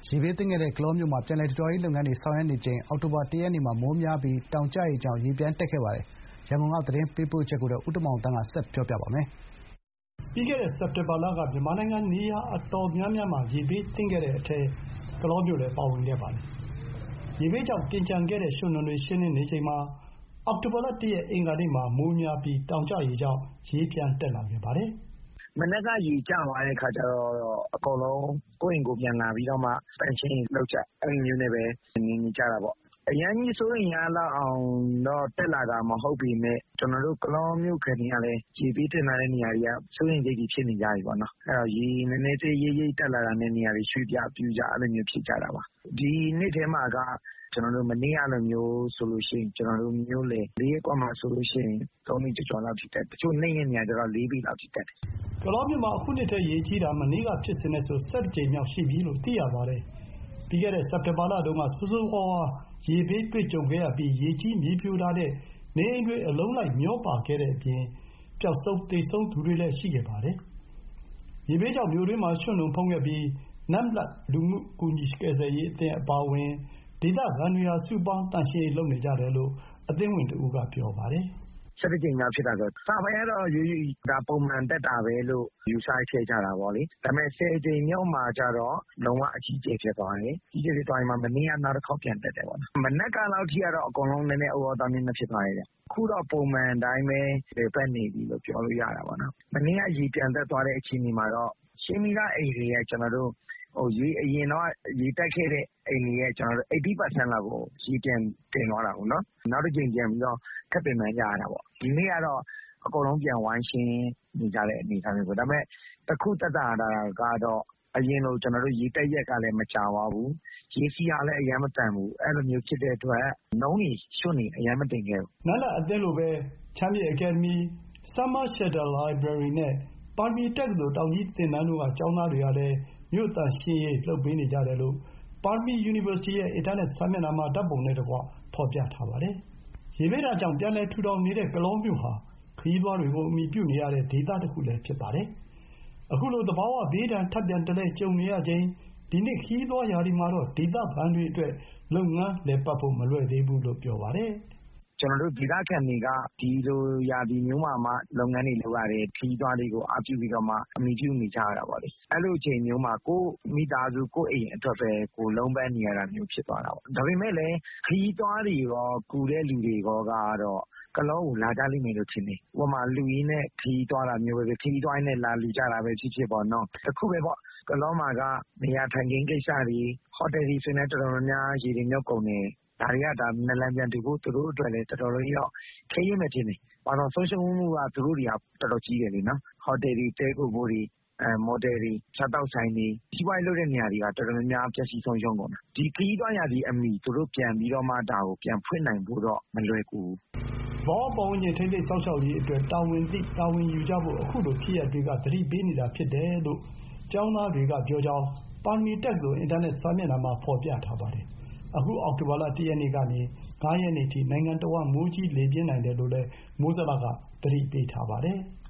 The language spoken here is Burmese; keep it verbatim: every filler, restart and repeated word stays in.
ရေဘေးသင့်ခဲ့တဲ့ကလောမြို့မှာပြန်လည်ထူထောင်ရေးလုပ်ငန်းတွေဆောင်ရွက်နေချိန်အောက်တိုဘာ၁ရက်နေ့မှာမိုးများပြီးတောင်ကျရေကြောင့်ရေပြန်တက်ခဲ့ပါတယ်။ရန်ကုန်ကသတင်းပေးပို့ချက်ကိုဦးတင်မောင်သန်းကဆက်ပြောပြပါမယ်။ပြီးခဲ့တဲ့စက်တင်ဘာလကမြန်မာနိုင်ငံနေရာအတော်များများမှာရေဘေးသင့်ခဲ့တဲ့အထဲကလောမြို့လည်းပါဝင်ခဲ့ပါတယ်။ရေဘေးကြောင့်တင်ကျန်ခဲ့တဲ့ရွှံ့နွံတွေရှင်းလင်းနေချိန်မှာအောက်တိုဘာလ၁ရက်အင်္ဂါနေ့မှာမိုးများပြီးတောင်ကျရေကြောင့်ရေပြန်တက်လာခဲ့ပါတယ်။မနက်ကရေကျသွားတဲ့အခါကျတော့အကုန်လုံးကိုယ့်အိမ်ကိုယ်ပြန်လာပြီးတော့မှသန့်ရှင်းရေးလုပ်ကြအဲ့လိုမျိုးနဲ့ပဲနေနေကြတာပေါ့။အရမ်းကြီးစိုးရိမ်ရလောက်အောင်တော့တက်လာတာမဟုတ်ပေမဲ့ကျွန်တော်တို့ကလောမြို့ခံတွေကလည်းရေဘေးတင်လာတဲ့နေရာတွေကစိုးရိမ်စိတ်ကြီးဖြစ်နေကြပြီပေါ့နော်။အဲ့တော့ရေနည်းနည်းသေးရေးရေးတက်လာတာနဲ့နေရာတွေရွှေ့ပြပြူကြအဲ့လိုမျိုးဖြစ်ကြတာပါ။ဒီနေ့ထဲမှာကကျွန်တော်တို့မနေ့ကလိုမျိုးဆိုလို့ရှိရင်ကျွန်တော်တို့မျိုးလေလေးရက်ကွာမှာဆိုလို့ရှိရင်သုံးမိကျော်ကျော်လောက်ဖြစ်တယ်။တချို့နေ့ရက်နေရာကျတော့လေးပြီးလောက်ဖြစ်တယ်။ကလောမြို့မှာအခုနှစ်ထဲရေကြီးတာမနေ့ကဖြစ်စဉ်နဲ့ဆို၁၁ကြိမ်မြောက်ရှိပြီလို့သိရပါတယ်။ပြီးခဲ့တဲ့စက်တင်ဘာလတုန်းကစူးစူးဝါးဝါးရေဘေးတွေ့ကြုံခဲ့ရပြီးရေကြီးမြေပြိုတာတဲ့နေအိမ်တွေအလုံးလိုက်မျောပါခဲ့တဲ့အပြင်ပျောက်ဆုံးသေဆုံးသူတွေလည်းရှိခဲ့ပါတယ်။ရေဘေးကြောင့်မြို့တွင်းမှာရွှံ့နွံဖုံးခဲ့ပြီးနမ်လတ်လူမှုကူညီကယ်ဆယ်ရေးအသင်းအပါအဝင်ဒေသခံတွေဟာစုပေါင်းသန့်ရှင်းရေးလုပ်နေကြတယ်လို့အသင်းဝင်တဦးကပြောပါတယ်။၁၁ကြိမ်မြောက်ဖြစ်တာဆိုတော့စာပိုင်းကတော့ရိုးရိုးဒါပုံမှန်တက်တာပဲလို့ယူဆခဲ့ကြတာပေါ့လေ။ဒါပေမဲ့၁၀ကြိမ်မြောက်မှာကျတော့လုံးဝအကြီးကျယ်ဖြစ်သွားတယ်။ကြီးကျယ်ဖြစ်သွားရင်မှမနေ့ကနောက်တစ်ခေါက်ပြန်တက်တယ်ပေါ့နော်။မနက်ကလောက်ထိကတော့အကုန်လုံးနည်းနည်းအော်တော်မြင့်ဖြစ်သွားတယ်။အခုတော့ပုံမှန်အတိုင်းပဲပတ်နေပြီလို့ပြောလို့ရတာပေါ့နော်။မနေ့ကရေပြန်တက်သွားတဲ့အခြေအနေမှာတော့ရှင်းပြီးသားအိမ်တွေရဲ့ကျွန်တော်တို့ဟိုရေအရင်တော့ရေတက်ခဲ့တဲ့အိမ်တွေရဲ့ကျွန်တော်တို့eighty percent လောက်ကိုရေပြန်တင်သွားတာပေါ့နော်။နောက်တစ်ချိန်ပြန်ပြီးတော့ထပ်ပင်မှန်းကြရတာပေါ့။ဒီနေ့ကတော့အကုန်လုံးပြန်ဝိုင်းရှင်းနေကြတဲ့အနေအထားမျိုးပေါ့။ဒါပေမဲ့တစ်ခုသက်သာတာကတော့အရင်လိုကျွန်တော်တို့ရေတက်ရက်ကလည်းမကြပါဘူး။ရေစီးအားလည်းအရင်မတန်ဘူး။အဲ့လိုမျိုးဖြစ်တဲ့အတွက်နှုံးနေရွှွနေအရင်မတင်ခဲ့ဘူး။နန္ဒအသင်းလိုပဲချမ်းမြေအကယ်ဒမီ Summer Shelter Library နဲ့ပါရမီတက္ကသိုလ်တောင်ကြီးသင်တန်းတို့ကကျောင်းသားတွေကလည်းမြို့သန့်ရှင်းရေးလုပ်ပေးနေကြတယ်လို့ပါရမီ University ရဲ့အင်တာနက်စာမျက်နှာမှာဓာတ်ပုံနဲ့တကွဖော်ပြထားပါတယ်။ရေဘေးဒဏ်ကြောင့်ပြန်လည်ထူထောင်နေတဲ့ကလောမြို့ဟာခရီးသွားတွေကိုအမိပြုနေရတဲ့ဒေသတစ်ခုလည်းဖြစ်ပါတယ်။အခုလိုသဘာဝဘေးဒဏ်ထပ်ပြန်တလဲကြုံနေရချိန်ဒီနှစ်ခရီးသွားရာသီမှာတော့ဒေသခံတွေအတွက်လုပ်ငန်းလည်ပတ်ဖို့မလွယ်သေးဘူးလို့ပြောပါတယ်။ကျွန်တော်တို့ဒေသခံတွေကဒီလိုရာသီမျိုးမှာမှလုပ်ငန်းတွေလုပ်ရတယ်ခီးသွားတွေကိုအားပြုပြီးတော့မှအမိပြုနေကြရတာပေါ့လေအဲ့လိုအချိန်မျိုးမှာကိုမိသားစုကိုအိမ်အတွက်ပဲကိုလုံးပန်းနေရတာမျိုးဖြစ်သွားတာပေါ့ဒါပေမဲ့လည်းခီးသွားတွေရောကူတဲ့လူတွေရောကတော့ကလောကိုလာကြလိမ့်မယ်လို့ထင်တယ်။ဟိုမှာလူရင်းနဲ့ခီးသွားတာမျိုးပဲခီးသွားနဲ့လာလူကြတာပဲဖြစ်ဖြစ်ပေါ့နော်။တစ်ခုပဲပေါ့ကလောမှာကနေရာထိုင်ခင်းကိစ္စတွေဟိုတယ်တွေဆိုနေတော်တော်များရေတွေမြုပ်ကုန်တယ်ဒါတွေကဒါနလန်ပြန်တူဖို့သူတို့အတွက်လည်းတော်တော်လေးတော့ခဲရင်မဖြစ်နေ။ဘာလို့ဆိုရှယ်မှုကသူတို့တွေကတော်တော်ကြီးတယ်လေနော်။ဟိုတယ်တွေတဲကိုဘိုးတွေအဲမော်ဒယ်တွေချက်တောက်ဆိုင်တွေကြီးပွားရေးလုပ်တဲ့နေရာတွေကတော်တော်များများပျက်စီးဆုံးရှုံးကုန်တာ။ဒီခီးသွားရသည့်အမိသူတို့ပြန်ပြီးတော့မှဒါကိုပြန်ဖွင့်နိုင်ဖို့တော့မလွယ်ကူဘူး။ဘောပေါင်းရင်ထိန်းသိမ်းစောင့်ရှောက်ရေးအတွက်တာဝန်သိတာဝန်ယူကြဖို့အခုလိုဖြစ်ရတွေကသတိပေးနေတာဖြစ်တယ်လို့ကျောင်းသားတွေကပြောကြောင်းပါရမီတက္ကသိုလ်အင်တာနက်စာမျက်နှာမှာဖော်ပြထားပါတယ်။အခုအောက်တိုဘာလ၁ရက်နေ့ကနေ၅ရက်နေ့ထိနိုင်ငံတော်ကမိုးကြီးလေပြင်းနိုင်တယ်လို့လည်းမိုးစလကသတိပေးထားပါတယ်။